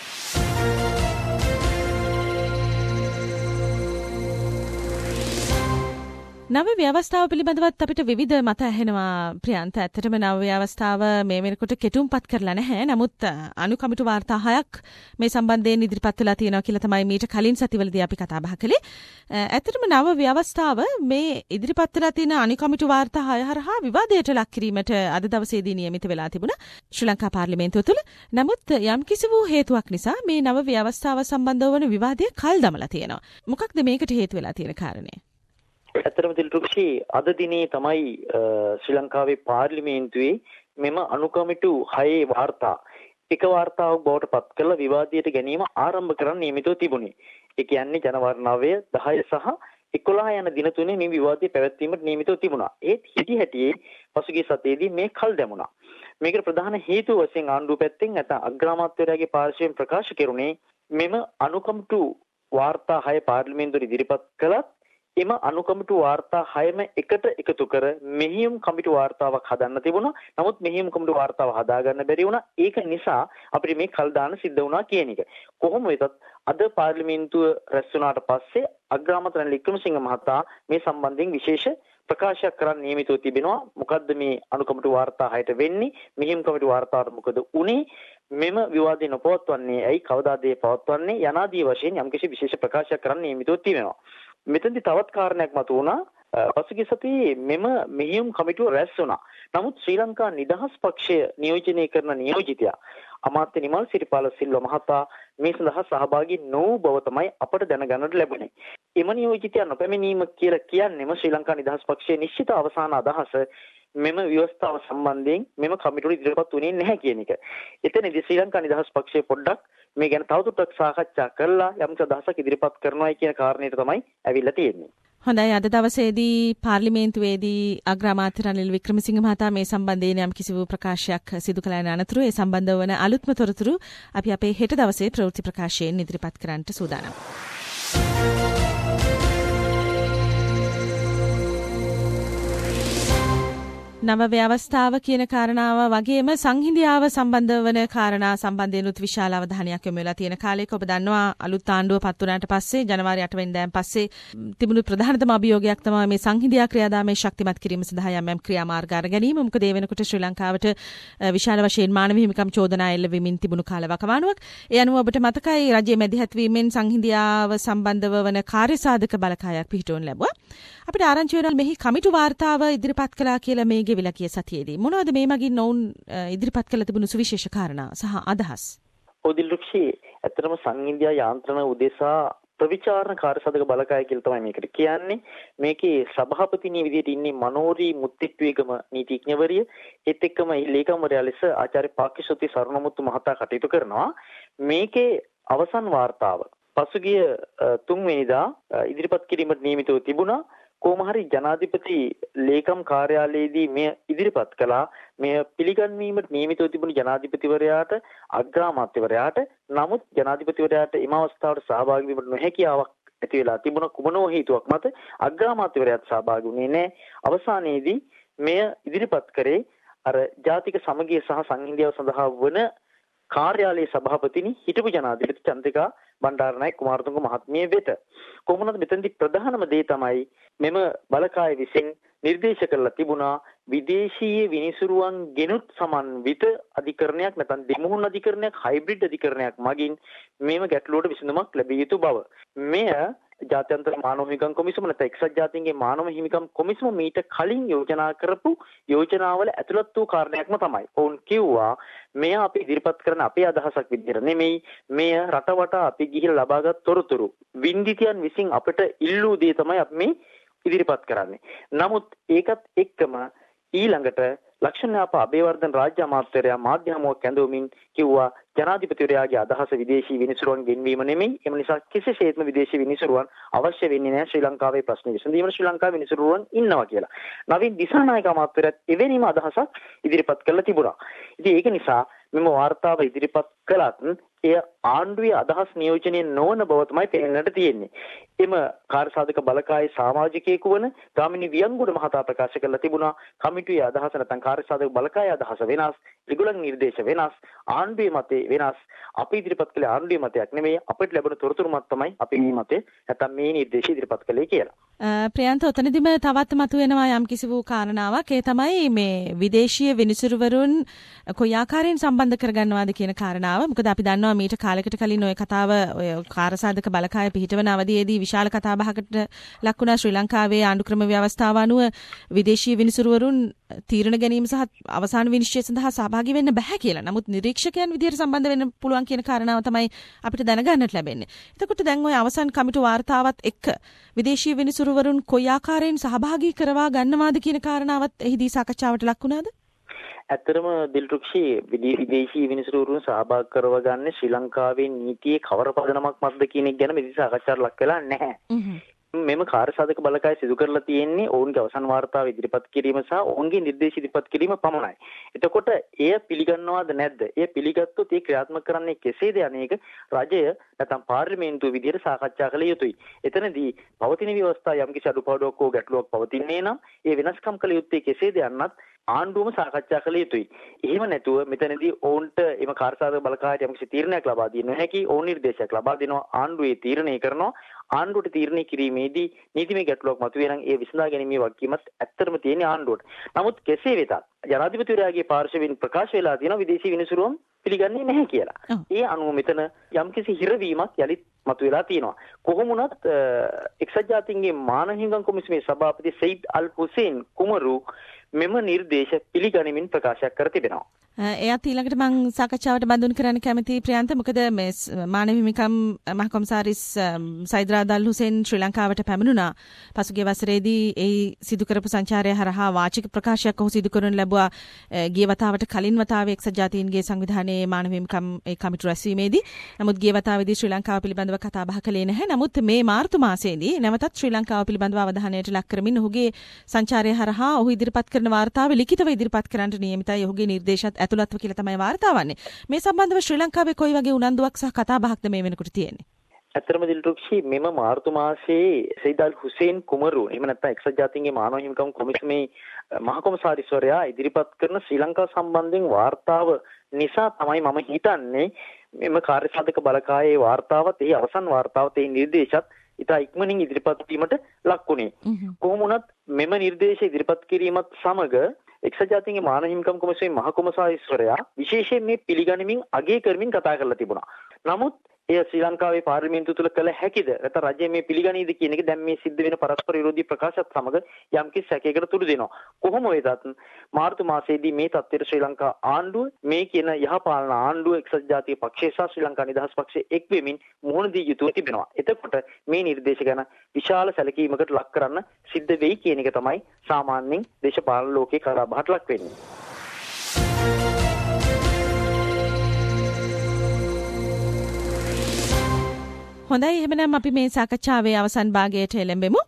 නව ව්‍යවස්ථාව පිළිබඳවත් අපිට විවිධ මත ඇහෙනවා ප්‍රියන්ත. ඇත්තටම නව ව්‍යවස්ථාව මේ වෙනකොට කෙටුම්පත් කරලා නැහැ. නමුත් අනු කමිටු වාර්තා හයක් මේ සම්බන්ධයෙන් ඉදිරිපත් වෙලා තියෙනවා කියලා තමයි මීට කලින් සතිවලදී අපි කතා බහ කළේ. ඇත්තටම නව ව්‍යවස්ථාව මේ ඉදිරිපත් වෙලා තියෙන අනු කමිටු වාර්තා හය හරහා විවාදයට ලක් කිරීමට අද දවසේදී නියමිත වෙලා තිබුණා ශ්‍රී ලංකා පාර්ලිමේන්තුව තුළ. නමුත් යම් කිසි වූ හේතුවක් නිසා මේ නව ව්‍යවස්ථාව සම්බන්ධව වන විවාදය කල් දමලා තියෙනවා. මොකක්ද මේකට හේතු වෙලා තියෙන කාරණේ? ඇත්තටම දිල්රුක්ෂි අද දිනේ තමයි ශ්‍රී ලංකාවේ පාර්ලිමේන්තුවේ මෙම අනුකමිටු හයේ වාර්තා එක වාර්තාවක් බවට පත් කළ විවාදයට ගැනීම ආරම්භ කරන්න නියමිතව තිබුණේ. ඒ කියන්නේ ජනවාරි නවය, දහය සහ එකොළහ යන දින තුනේ මේ විවාදය පැවැත්වීමට නියමිතව තිබුණා. ඒත් හිටි හැටියේ පසුගිය සතියේදී මේ කල් දැමුණා. මේකට ප්‍රධාන හේතුව වශයෙන් ආණ්ඩුව පැත්තෙන් නැත්නම් අග්‍රාමාත්‍යවරයාගේ පාර්ශ්වයෙන් ප්‍රකාශ කෙරුණේ මෙම අනුකමිටු වාර්තා හය පාර්ලිමේන්තුවට ඉදිරිපත් කළත් එම අනුකමිටු වාර්තා හයම එකට එකතු කර මෙහියුම් කමිටු වාර්තාවක් හදන්න තිබුණා. නමුත් මෙහියුම් කමිටු වාර්තාව හදාගන්න බැරි වුණා. ඒක නිසා අපිට මේ කල් දාන්න සිද්ධ වුණා කියන එක. කොහොම වෙතත් අද පාර්ලිමේන්තුව රැස් වුණාට පස්සේ අග්‍රාමාත්‍ය රනිල් වික්‍රමසිංහ මහතා මේ සම්බන්ධයෙන් විශේෂ ප්‍රකාශයක් කරන්න නියමිතව තිබෙනවා. මොකද්ද මේ අනුකමිටු වාර්තා හයට වෙන්නේ? මෙහියුම් කමිටු වාර්තාවට මොකද උනේ? මෙම විවාදේ නොපවත්වන්නේ ඇයි? කවදාද ඒ පවත්වන්නේ? යනාදී වශයෙන් යම්කිසි විශේෂ ප්‍රකාශයක් කරන්න නියමිතව තිබෙනවා. මෙතෙන්දි තවත් කාරණයක් මතු වුණා. පසුගිය සතියේ මෙම මෙහියුම් කමිටුව රැස් වුණා. නමුත් ශ්‍රී ලංකා නිදහස් පක්ෂය නියෝජනය කරන නියෝජිතයා අමාත්‍ය නිමල් සිරිපාල සිල්වා මහතා මේ සඳහා සහභාගී නොවූ බව තමයි අපට දැනගන්නට ලැබුණේ. එම නියෝජිතයා නොපැමිණීම කියලා කියන්නේම ශ්‍රී ලංකා නිදහස් පක්ෂයේ නිශ්චිත අවසාන අදහස මෙම ව්‍යවස්ථාව සම්බන්ධයෙන් මෙම කමිටුවට ඉදිරිපත් වුණේ නැහැ කියන එක. එතනදී ශ්‍රී ලංකා නිදහස් පක්ෂය පොඩ්ඩක් මේ ගැන තවදුරටත් සාකච්ඡා කරලා යම් අදහසක් ඉදිරිපත් කරනවායි කියන කාරණේට තමයි ඇවිල්ලා තියෙන්නේ. හොඳයි, අද දවසේදී පාර්ලිමේන්තුවේදී අග්‍රාමාත්‍ය රනිල් වික්‍රමසිංහ මහතා මේ සම්බන්ධයෙන් යම් කිසි වූ ප්‍රකාශයක් සිදු කළ යන අනතුරු ඒ සම්බන්ධව වන අලුත්ම තොරතුරු අපි අපේ හෙට දවසේ ප්‍රවෘත්ති ප්‍රකාශයෙන් ඉදිරිපත් කරන්නට සූදානම්. නව ව්‍යවස්ථාව කියන කාරණාව වගේම සංහිඳියාව සම්බන්ධ වන කාරණා සම්බන්ධයෙන්ුත් විශාල අවධානයක් යොමු වෙලා තියෙන කාලයක ඔබ දන්නවා අලුත් ආණ්ඩුව පත් වුණාට පස්සේ ජනවාරි අට වෙනිදාන් පස්සේ තිබුණු ප්‍රධානතම අභියෝගයක් තමයි මේ සංහිඳියා ක්‍රියාදාමයේ ශක්තිමත් කිරීම සඳහා යම් යම් ක්‍රියාමාර්ග අර ගැනීම. මොකද ඒ වෙනකොට ශ්‍රී ලංකාවට විශාල වශයෙන් මානව හිමිකම් චෝදනා එල්ල වෙමින් තිබුණු කාලවකවානුවක්. ඒ අනුව ඔබට මතකයි රජයේ මැදිහත් වීමෙන් සංහිඳියාව සම්බන්ධව වන කාර්යසාධක බලකායක් පිහිටවනු ලැබුවා. අපිට ආරංචි වෙනවා මෙහි කමිටු වාර්තාව ඉදිරිපත් කළා කියලා මේ ගෙවිලා ගිය සතියේදී. මොනවද මේ මගින් ඔවුන් ඉදිරිපත් කළ තිබුණු සුවිශේෂ කාරණා සහ අදහස්? ඔදිල්රුක්ෂි ඇත්තටම සංහිඳියා යාන්ත්‍රණ උදෙසා ප්‍රවිචාරණ කාර්යසාධක බලකාය කියලා තමයි මේකට කියන්නේ. මේකේ සභාපතිනිය විදිහට ඉන්නේ මනෝරි මුත්තිට්විගම නීතිඥවරිය. ඒත් එක්කම ලේකම්වරයා ලෙස ආචාර්ය පාක්ෂිසුති සරණමුත්තු මහතා කටයුතු කරනවා. මේකේ අවසන් වාර්තාව පසුගිය තුන් වෙනිදා ඉදිරිපත් කිරීමට නියමිතව තිබුණා. කොහොම හරි ජනාධිපති ලේකම් කාර්යාලයේදී මෙය ඉදිරිපත් කළා. මෙය පිළිගන්වීමට නියමිතව තිබුණු ජනාධිපතිවරයාට අග්‍රාමාත්‍යවරයාට නමුත් ජනාධිපතිවරයාට එම අවස්ථාවට සහභාගී වීමට නොහැකියාවක් ඇති වෙලා තිබුණ කුමනෝ හේතුවක් මත අග්‍රාමාත්‍යවරයාත් සහභාගී වුණේ නැහැ. අවසානයේදී මෙය ඉදිරිපත් කරේ අර ජාතික සමගිය සහ සංහිඳියාව සඳහා වන කාර්යාලයේ සභාපතිනි හිටපු ජනාධිපති චන්ද්‍රිකා බණ්ඩාරනායක කුමාරතුංග මහත්මිය වෙත. කොහොමද මෙතනදී ප්‍රධානම දේ තමයි මෙම බලකාය විසින් නිර්දේශ කරලා තිබුණා විදේශීය විනිසුරුවන් ගෙනුත් සමන්විත අධිකරණයක් නැත්නම් දෙමුහුන් අධිකරණයක් හයිබ්‍රිඩ් අධිකරණයක් මගින් මේම ගැටලුවට විසඳුමක් ලැබිය යුතු බව. මෙය ජාත්‍යන්තර මානව හිමිකම් කොමිසම නැත්නම් එක්සත් ජාතීන්ගේ මානව හිමිකම් කොමිසම මීට කලින් යෝජනා කරපු යෝජනාවල ඇතුළත් වූ කාරණයක්ම තමයි. ඔවුන් කිව්වා මෙය අපි ඉදිරිපත් කරන අපේ අදහසක් විදිහට නෙමෙයි, මෙය රටවටා අපි ගිහිල්ලා ලබාගත් තොරතුරු වින්දිතියන් විසින් අපිට ඉල්ලූ දේ තමයි අපි මේ ඉදිරිපත් කරන්නේ. නමුත් ඒකත් එක්කම ඊළඟට ලක්ෂණාප අබේවර්ධන රාජ්‍ය අමාත්‍යවරයා මාධ්‍ය හමුවක් ඇඳවමින් කිව්වා ජනාධිපතිවරයාගේ අදහස විදේශී විනිසුරුවන් ගෙන්වීම නෙමෙයි. එම නිසා කිසිසේත්ම විදේශී විනිසුරුවන් අවශ්‍ය වෙන්නේ නැහැ ශ්‍රී ලංකාවේ ප්‍රශ්න විසඳීමට ශ්‍රී ලංකාවේ විනිසුරුවන් ඉන්නවා කියලා. නවීන් දිසානායක අමාත්‍යවරයාත් එවැනිම අදහසක් ඉදිරිපත් කළා තිබුණා. ඉතින් ඒක නිසා මෙම වාර්තාව ඉදිරිපත් කළත් එය ආණ්ඩුවේ අදහස් නියෝජනය නොවන බව තමයි පෙනෙන්නට තියෙන්නේ. එම කාර්යසාධක බලකායේ සමාජිකයෙකු වන ගාමිණී වියන්ගොඩ මහතා ප්‍රකාශ කළා තිබුණා කමිටුවේ අදහස නැත්නම් කාර්යසාධක බලකායේ අදහස වෙනස්, ත්‍රිගුණන් නිර්දේශ වෙනස්, ආණ්ඩුවේ මතය වෙනස්. අපි ඉදිරිපත් කළේ ආණ්ඩුවේ මතයක් නෙමෙයි, අපිට ලැබුණ තොරතුරු මත තමයි අපි මේ මතය නැත්නම් මේ නිර්දේශය ඉදිරිපත් කළේ කියලා. ප්‍රියන්ත ඔතනදිම තවත් මතුවෙනවා යම් කිසි වූ කාරණාවක්. ඒ තමයි මේ විදේශීය විනිසුරුවරුන් කොයි ආකාරයෙන් සම්බන්ධ කරගන්නවාද කියන කාරණාව. මොකද අපි දන්නවා මීට කාලයකට කලින් ඔය කතාව ඔය කාර්යසාධක බලකාය පිහිටවන අවධියේදී විශාල කතාබහකට ලක් වුණා. ශ්‍රී ලංකාවේ ආණ්ඩු ක්‍රම ව්‍යවස්ථාව අනුව විදේශීය විනිසුරුවරුන් තීරණ ගැනීම සහ අවසාන විනිශ්චය සඳහා සහභාගී වෙන්න බෑ කියලා. නමුත් නිරීක්ෂකයන් විදිහට සම්බන්ධ වෙන්න පුළුවන් කියන කාරණාව තමයි අපිට දැනගන්නට ලැබෙන්නේ. එතකොට දැන් ඔය අවසන් කමිටු වාර්තාවත් එක්ක විදේශීය විනිසුරුවරුන් කොයි ආකාරයෙන් සහභාගී කරවා ගන්නවාද කියන කාරණාවත් එහිදී සාකච්ඡාවට ලක් වුණාද? ඇත්තරම දිල්රුක්ෂි විදේශීය විනිසුරුවරුන් සහභාගී කරව ගන්න ශ්‍රී ලංකාවේ නීතියේ කවර පදනමක් මතද කියන එක ගැන මෙදි සාකච්ඡාවට ලක් වෙලා නැහැ. මෙම කාර්යසාධක බලකාය සිදු කරලා තියෙන්නේ ඔවුන්ගේ අවසන් වාර්තාව ඉදිරිපත් කිරීම සහ ඔවුන්ගේ නිර්දේශ ඉදිරිපත් කිරීම පමණයි. එතකොට එය පිළිගන්නවද නැද්ද? එය පිළිගත්තොත් ඒ ක්‍රියාත්මක කරන්නේ කෙසේද යන්නේක රජය නැත්නම් පාර්ලිමේන්තුව විදිහට සාකච්ඡා කළ යුතුයි. එතනදී පවතින ව්‍යවස්ථා යම්කිසි අඩුපාඩුවක් හෝ ගැටලුවක් පවතින්නේ නම් ඒ වෙනස්කම් කළ යුත්තේ කෙසේද යන්නත් ආණ්ඩුවම සාකච්ඡා කළ යුතුයි. එහෙම නැතුව මෙතනදී ඔවුන්ට එම කාර්යසාධක බලකායට යම්කිසි තීරණයක් ලබා දෙන්න හැකි ඕන නිර්දේශයක් ලබා දෙනවා. ආණ්ඩුවේ තීරණය කරනවා. ආණ්ඩුවට තීරණය කිරීමේදී නීතිමය ගැටලුවක් මතුවේ නම් ඒ විසඳා ගැනීමේ වගකීමත් ඇත්තටම තියෙන ආණ්ඩුවට. නමුත් කෙසේ වෙතත් ජනාධිපතිවරයාගේ පාර්ශවයෙන් ප්‍රකාශ වෙලා තියෙනවා විදේශී විනිසුරුවම් පිළිගන්නේ නැහැ කියලා. ඒ අනුව මෙතන යම්කිසි හිරවීමක් යලිත් මතුවලා තියෙනවා. කොහොම වුණත් එක්සත් ජාතීන්ගේ මානව හිමිකම් කොමිසමේ සභාපති සයිද් අල් හුසේන් කුමරු මෙම නිර්දේශ පිළිගනිමින් ප්‍රකාශයක් කර තිබෙනවා. එයත් ඊළඟට මම සාකච්ඡාවට බඳුන් කරන්න කැමති ප්‍රියන්ත. මොකද මේ මානව හිමිකම් මහකොමසාරිස් සයිද් රාද් අල් හුසේන් ශ්‍රී ලංකාවට පැමිණුණා. පසුගිය වසරේදී ඒ සිදු කරපු සංචාරය හරහා වාචික ප්‍රකාශයක් ඔහු සිදු කරනු ලැබුවා. ගිය වතාවට කලින් වතාවේ එක්සත් ජාතීන්ගේ සංවිධානයේ මානව හිමිකම් ඒ කමිටු රැස්වීමේදී. නමුත් ගිය වතාවේදී ශ්‍රී ලංකාව පිළිබඳව කතා බහ කළේ නැහැ. නමුත් මේ මාර්තු මාසයේදී නැවතත් ශ්‍රී ලංකාව පිළිබඳව අවධානයට ලක් කරමින් ඔහුගේ සංචාරය හරහා ඔහු ඉදිරිපත් කරන වාර්තාව ලිඛිතව ඉදිරිපත් කරන්නට නියමිතයි. ඔහුගේ නිර්දේශත් ඇතුළත්ව කියලා තමයි වාර්තා වන්නේ. මේ සම්බන්ධව ශ්‍රී ලංකාවේ කොයි වගේ උනන්දුවක් සහ කතා බහක්ද මේ වෙනකොට තියෙන්නේ? ඇත්තටම දිල්රුක්ෂි මෙම මාර්තු මාසයේ සයිද් අල් හුසේන් කුමරු එහෙම නැත්නම් එක්සත් ජාතීන්ගේ මානව හිමිකම් කොමිසමේ මහ කොමසාරිස්වරයා ඉදිරිපත් කරන ශ්‍රී ලංකාව සම්බන්ධයෙන් වාර්තාව නිසා තමයි මම හිතන්නේ මෙම කාර්යසාධක බලකායේ වාර්තාවත් එහි අවසන් වාර්තාවත් එහි නිර්දේශත් ඉතා ඉක්මනින් ඉදිරිපත් වීමට ලක් වුණේ. කොහොම වුණත් මෙම නිර්දේශ ඉදිරිපත් කිරීමත් සමග එක්සත් ජාතීන්ගේ මානව හිමිකම් කොමිසමේ මහ කොමසාරිස්වරයා විශේෂයෙන් මේ පිළිගනිමින් අගය කරමින් කතා කරලා තිබුණා. නමුත් එය ශ්‍රී ලංකාවේ පාර්ලිමේන්තුව තුළ කළ හැකිද? නැත්නම් රජය මේ පිළිගනීද කියන එක දැන් මේ සිද්ධ වෙන පරස්පර විරෝධී ප්‍රකාශات සමග යම්කිසි සැකයකට තුඩු දෙනවා. කොහොම වෙතත් මාර්තු මාසයේදී මේ තත්ත්වයට ශ්‍රී ලංකා ආණ්ඩුව මේ කියන යහපාලන ආණ්ඩුව එක්සත් ජාතික පක්ෂය සහ ශ්‍රී ලංකා නිදහස් පක්ෂය එක් වෙමින් මුහුණ දී යුතුව තිබෙනවා. එතකොට මේ නිර්දේශ ගැන විශාල සැලකීමකට ලක් කරන්න සිද්ධ වෙයි කියන එක තමයි සාමාන්‍යයෙන් දේශපාලන ලෝකයේ කතාබහට ලක් වෙන්නේ. හොඳයි එහෙනම් අපි මේ සාකච්ඡාවේ අවසන් භාගයට එළඹෙමු.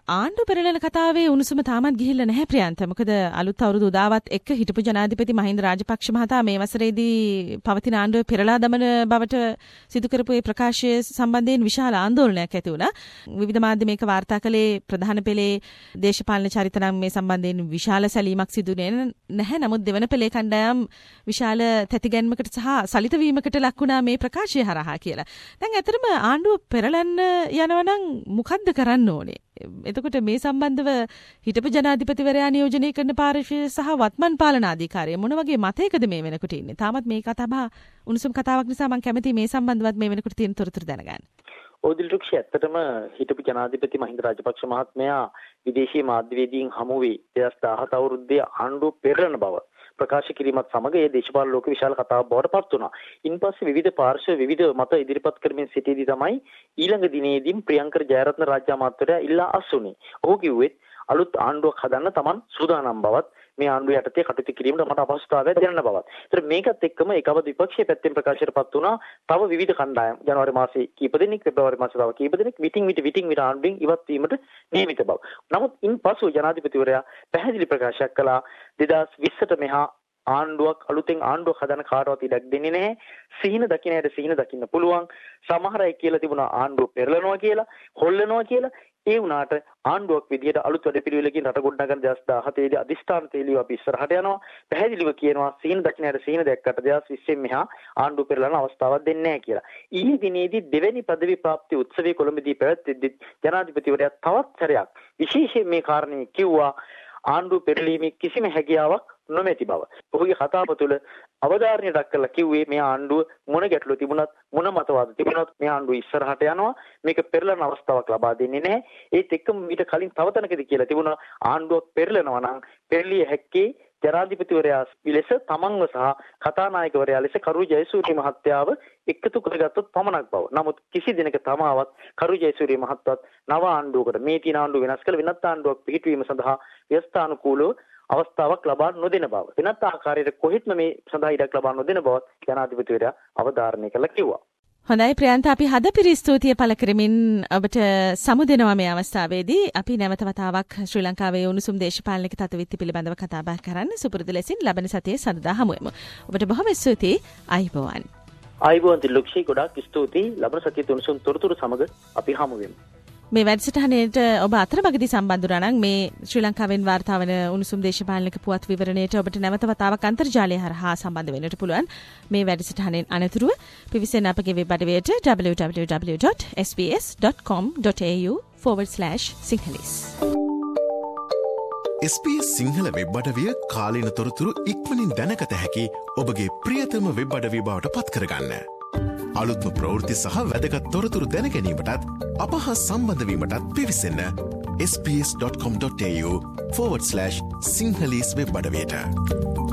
ආණ්ඩු පෙරළන කතාවේ උණුසුම තාමත් ගිහිල්ලා නැහැ ප්‍රියන්ත. මොකද අලුත් අවුරුදු උදාවත් එක්ක හිටපු ජනාධිපති මහින්ද රාජපක්ෂ මහතා මේ වසරේදී පවතින ආණ්ඩුව පෙරළා දමන බවට සිදු කරපු ඒ ප්‍රකාශය සම්බන්ධයෙන් විශාල ආందోලනයක් ඇති වුණා. විවිධ මාධ්‍ය මේක වාර්තා කළේ ප්‍රධාන පෙළේ දේශපාලන චරිත නම් මේ සම්බන්ධයෙන් විශාල සැලීමක් සිදුුනේ නැහැ. නමුත් දෙවන පෙළේ කණ්ඩායම් විශාල තැතිගැන්මකට සහ සලිත වීමකට ලක් වුණා මේ ප්‍රකාශය හරහා කියලා. දැන් ඇත්තටම ආණ්ඩුව පෙරළන්න යනවා නම් මොකද්ද කරන්න ඕනේ? එතකොට මේ සම්බන්ධව හිටපු ජනාධිපතිවරයා නියෝජනය කරන පාර්ශ්වය සහ වත්මන් පාලනාධිකාරිය මොන වගේ මතයකද මේ වෙනකොට ඉන්නේ? තාමත් මේ කතාව උණුසුම් කතාවක් නිසා මම කැමතියි මේ සම්බන්ධවත් මේ වෙනකොට තියෙන තොරතුරු දැනගන්න. ඕදිල් රුක්ෂි ඇත්තටම හිටපු ජනාධිපති මහින්ද රාජපක්ෂ මහත්මයා විදේශීය මාධ්‍යවේදීන් හමු වී දෙදහස් දහහත අවුරුද්දේ ආණ්ඩුව පෙරළන බව ප්‍රකාශ කිරීමත් සමග ඒ දේශපාලන ලෝක විශාල කතාවක් බවට පත් වුණා. ඉන්පස්සේ විවිධ පාර්ශ්ව විවිධ මත ඉදිරිපත් කරමින් සිටියේදී තමයි ඊළඟ දිනේදී ප්‍රියංකර ජයරත්න රාජ්‍ය අමාත්‍යවරයා ඉල්ලා අස්ුනේ. ඔහු කිව්වේ අලුත් ආණ්ඩුවක් හදන්න Taman සූදානම් බවත් මේ ආණ්ඩුව යටතේ කටයුතු කිරීමට මට අපහසුතාවයක් දැනෙන බවත්. ඒතර මේකත් එක්කම ඒකව විපක්ෂයේ පැත්තෙන් ප්‍රකාශයටපත් වුණා තව විවිධ කණ්ඩායම් ජනවාරි මාසයේ කීප දෙනෙක් පෙබරවාරි මාසයේ තව කීප දෙනෙක් විටින් විට විටින් විට ආණ්ඩුවෙන් ඉවත් වීමට නියමිත බව. නමුත් ඉන්පසු ජනාධිපතිවරයා පැහැදිලි ප්‍රකාශයක් කළා දෙදහස් විස්සට මෙහා ආණ්ඩුවක් අලුතෙන් ආණ්ඩුවක් හදන කාටවත් ඉඩක් දෙන්නේ නැහැ. සිහින දකින්න ඇයට සිහින දකින්න පුළුවන්. සමහර අය කියලා තිබුණා ආණ්ඩුව පෙරලනවා කියලා, හොල්ලනවා කියලා. ඒ වුණාට ආණ්ඩුවක් විදියට අලුත් වැඩපිළිවෙලකින් රට ගොඩනගන දෙදහස් දහහතේ දී අධිෂ්ඨාන තේලිව අපි ඉස්සරහට යනවා. පැහැදිලිව කියනවා සිහින දකින්න ඇයට සිහින දැක්කට දෙදහස් විස්සෙන් මෙහා ආණ්ඩුව පෙරලන අවස්ථාවක් දෙන්නේ නැහැ කියලා. ඊයේ දිනේදී දෙවැනි පදවි ප්‍රාප්ති උත්සවයේ කොළඹදී පැවැත්වෙද්දී ජනාධිපතිවරයා තවත් සැරයක් විශේෂයෙන් මේ කාරණේ කිව්වා ආණ්ඩුව පෙරලීමේ කිසිම හැකියාවක් නොමැති බව. ඔහුගේ කතාව තුළ අවධාරණය දක්වලා කිව්වේ මේ ආණ්ඩුව මොන ගැටලු තිබුණත් මොන මතවාද තිබුණත් මේ ආණ්ඩුව ඉස්සරහට යනවා. මේක පෙරලන අවස්ථාවක් ලබා දෙන්නේ නැහැ. ඒත් එක්කම ඊට කලින් තව තැනකදී කියලා තිබුණා ආණ්ඩුවක් පෙරලනවා නම් පෙරලිය හැක්කේ ජනාධිපතිවරයා ලෙස තමන්ව සහ කතානායකවරයා ලෙස කරු ජයසූරිය මහත්තයාව එකතු කරගත්තොත් පමණක් බව. නමුත් කිසි දිනක තමාවත් කරු ජයසූරිය මහත්තයාත් නව ආණ්ඩුවකට මේ තියෙන ආණ්ඩුව වෙනස් කළ වෙනත් ආණ්ඩුවක් පිහිටුවීම සඳහා ව්‍යවස්ථානුකූලව අවස්ථාවක් ලබා නොදෙන බව. වෙනත් ආකාරයකට කොහෙත්ම මේ සඳහා ඉඩක් ලබා නොදෙන බව ජනාධිපතිවරයා අවධාරණය කළා කිව්වා. හොඳයි ප්‍රියන්ත අපි හදපිරි ස්තුතිය පළ කරමින් ඔබට සමු දෙනවා මේ අවස්ථාවේදී. අපි නැවත වතාවක් ශ්‍රී ලංකාවේ උණුසුම් දේශපාලනික තත්ත්වවිත්ති පිළිබඳව කතා බහ කරන්න සුපුරුදු ලෙසින් ලබන සතියේ සඳුදා හමු වෙමු. ඔබට බොහොම ස්තුතියි. ආයුබෝවන්. ආයුබෝවන් තිලුක්ෂි ගොඩාක් ස්තුතියි. ලබන සතියේ උණුසුම් තොරතුරු සමග අපි හමු වෙමු. මේ වැඩසටහනේට ඔබ අතරමඟදී සම්බන්ධ වුණා නම් මේ ශ්‍රී ලංකාවෙන් වාර්තා වන උණුසුම් දේශපාලනික පුවත් විවරණයට ඔබට නැවත වතාවක් අන්තර්ජාලය හරහා සම්බන්ධ වෙන්නට පුළුවන්. මේ වැඩසටහනෙන් අනතුරුව පිවිසෙන අපගේ වෙබ් අඩවියට double-u double-u double-u dot s b s dot com dot a u forward slash sinhalese. S B S Sinhala web අඩවිය කාලීන තොරතුරු ඉක්මනින් දැනගත හැකි ඔබගේ ප්‍රියතම වෙබ් අඩවිය බවට පත් කරගන්න. අලුත්ම ප්‍රවෘත්ති සහ වැදගත් තොරතුරු දැනගැනීමටත් අප හා සම්බන්ධවීමටත් පිවිසන්න s b s dot com dot a u forward slash sinhalese web අඩවියට.